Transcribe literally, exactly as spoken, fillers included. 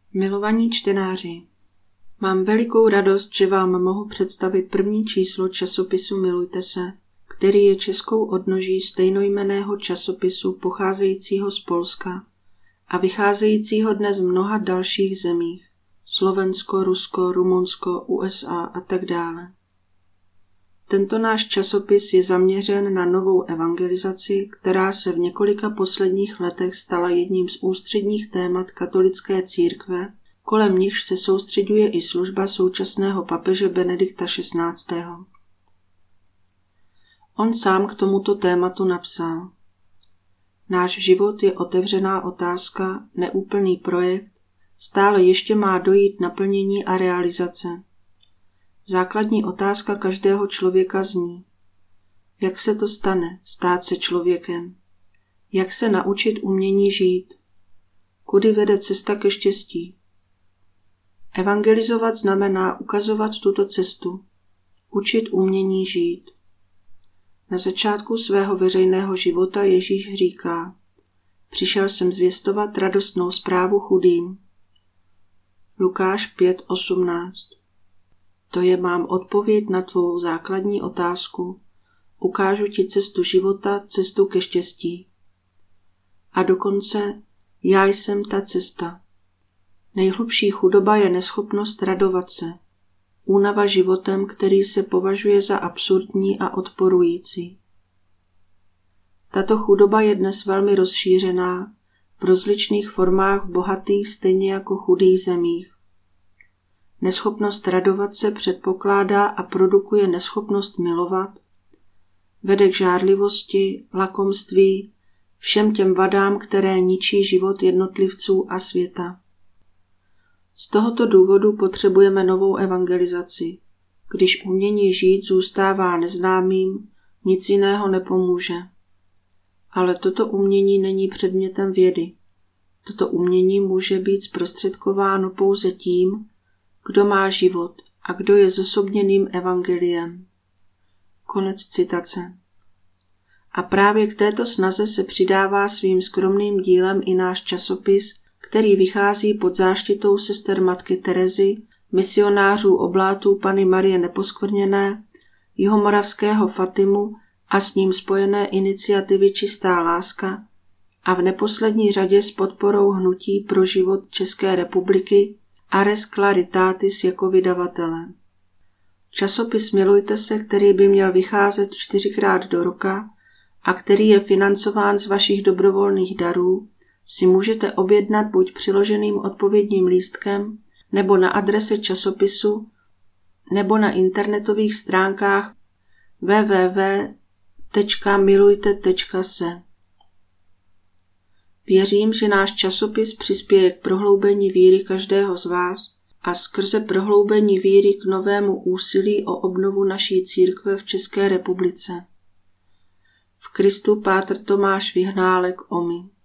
Milovaní čtenáři, mám velikou radost, že vám mohu představit první číslo časopisu Milujte se, který je českou odnoží stejnojmenného časopisu pocházejícího z Polska a vycházejícího dnes v mnoha dalších zemích, Slovensko, Rusko, Rumunsko, U S A a tak dále. Tento náš časopis je zaměřen na novou evangelizaci, která se v několika posledních letech stala jedním z ústředních témat katolické církve, kolem nichž se soustřeďuje i služba současného papeže Benedikta šestnáctého. On sám k tomuto tématu napsal: Náš život je otevřená otázka, neúplný projekt, stále ještě má dojít naplnění a realizace. Základní otázka každého člověka zní: jak se to stane, stát se člověkem? Jak se naučit umění žít? Kudy vede cesta ke štěstí? Evangelizovat znamená ukazovat tuto cestu, učit umění žít. Na začátku svého veřejného života Ježíš říká: Přišel jsem zvěstovat radostnou zprávu chudým. Lukáš pět osmnáct. To je mám odpověď na tvou základní otázku. Ukážu ti cestu života, cestu ke štěstí. A dokonce já jsem ta cesta. Nejhlubší chudoba je neschopnost radovat se. Únava životem, který se považuje za absurdní a odporující. Tato chudoba je dnes velmi rozšířená v rozličných formách v bohatých stejně jako chudých zemích. Neschopnost radovat se předpokládá a produkuje neschopnost milovat, vede k žárlivosti, lakomství, všem těm vadám, které ničí život jednotlivců a světa. Z tohoto důvodu potřebujeme novou evangelizaci. Když umění žít zůstává neznámým, nic jiného nepomůže. Ale toto umění není předmětem vědy. Toto umění může být zprostředkováno pouze tím, kdo má život a kdo je zosobněným evangeliem. Konec citace. A právě k této snaze se přidává svým skromným dílem i náš časopis, který vychází pod záštitou sester matky Terezy, misionářů oblátů Panny Marie Neposkvrněné, jihomoravského Fatimu a s ním spojené iniciativy Čistá láska a v neposlední řadě s podporou Hnutí pro život České republiky a Res Claritatis jako vydavatele. Časopis Milujte se, který by měl vycházet čtyřikrát do roka a který je financován z vašich dobrovolných darů, si můžete objednat buď přiloženým odpovědním lístkem, nebo na adrese časopisu, nebo na internetových stránkách w w w tečka milujte tečka se. Věřím, že náš časopis přispěje k prohloubení víry každého z vás a skrze prohloubení víry k novému úsilí o obnovu naší církve v České republice. V Kristu Pátr Tomáš Vyhnálek Omy.